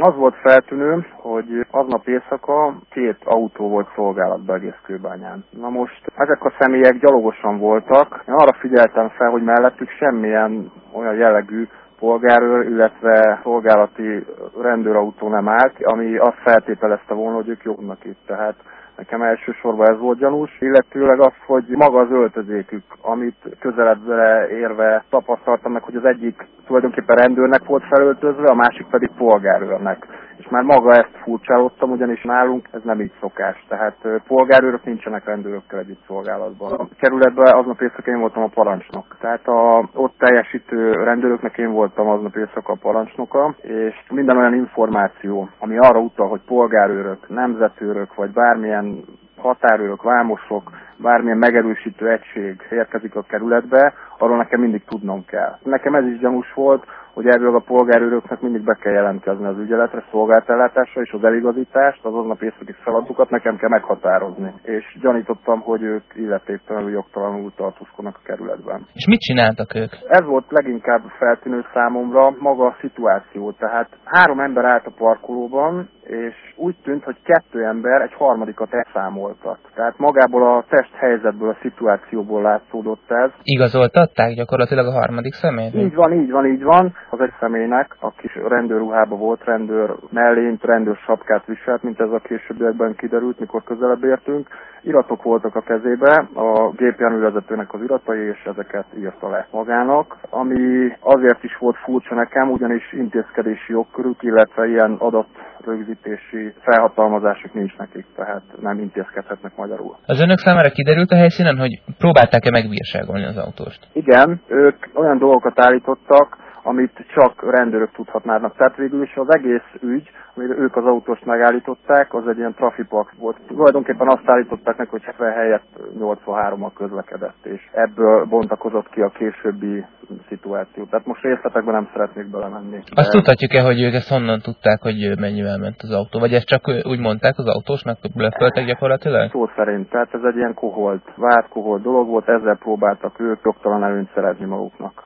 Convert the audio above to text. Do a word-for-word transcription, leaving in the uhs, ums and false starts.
Az volt feltűnő, hogy aznap éjszaka két autó volt szolgálatban egész Kőbányán. Na most ezek a személyek gyalogosan voltak. Én arra figyeltem fel, hogy mellettük semmilyen olyan jellegű polgárőr, illetve szolgálati rendőrautó nem állt, ami azt feltételezte volna, hogy ők jobbnak itt. Tehát nekem elsősorban ez volt gyanús, illetőleg az, hogy maga az öltözékük, amit közeledre érve tapasztaltam meg, hogy az egyik tulajdonképpen rendőrnek volt felöltözve, a másik pedig polgárőrnek. És már maga ezt furcsálottam, ugyanis nálunk ez nem így szokás. Tehát polgárőrök nincsenek rendőrökkel együtt szolgálatban. A kerületben aznap éjszaka én voltam a parancsnok. Tehát a ott teljesítő rendőröknek én voltam aznap éjszaka a parancsnoka, és minden olyan információ, ami arra utal, hogy polgárőrök, nemzetőrök, vagy bármilyen határőrök, vámosok, bármilyen megerősítő egység érkezik a kerületbe, arról nekem mindig tudnom kell. Nekem ez is gyanús volt, hogy erről a polgárőröknek mindig be kell jelentkezni az ügyeletre, szolgáltatásra és az eligazítást, az aznap északi feladatukat nekem kell meghatározni. És gyanítottam, hogy ők illetéktelenül, jogtalanul tartózkodnak a kerületben. És mit csináltak ők? Ez volt leginkább feltűnő számomra maga a szituáció. Tehát három ember állt a parkolóban, és úgy tűnt, hogy kettő ember egy harmadikat elszámoltak. Tehát magából a testhelyzetből, a szituációból látszódott ez. Igazoltatták gyakorlatilag a harmadik személyt? Így van, így van, így van. Az egy személynek, aki rendőrruhában volt, rendőr mellényt, rendőr sapkát viselt, mint ez a későbbiekben kiderült, mikor közelebb értünk. Iratok voltak a kezébe, a gépjárművezetőnek az iratai, és ezeket írta le magának, ami azért is volt furcsa nekem, ugyanis intézkedési jogkörük, illetve ilyen adatrögzítési felhatalmazásuk nincs nekik, tehát nem intézkedhetnek magyarul. Az önök számára kiderült a helyszínen, hogy próbálták-e megbírságolni az autóst? Igen, ők olyan dolgokat állítottak, amit csak rendőrök tudhatnának. Tehát végül is az egész ügy, amire ők az autóst megállították, az egy ilyen trafipak volt. Tulajdonképpen azt állították meg, hogy hetven helyett nyolcvanhárommal közlekedett, és ebből bontakozott ki a későbbi szituáció. Tehát most részletekben nem szeretnék belemenni. De... Azt tudhatjuk-e, hogy ők ezt honnan tudták, hogy mennyivel ment az autó? Vagy ezt csak úgy mondták az autósnak, hogy blöfföltek gyakorlatilag? Szó szerint. Tehát ez egy ilyen koholt, várt koholt dolog volt, ezzel próbáltak ők jogtalan előnyt szerezni maguknak.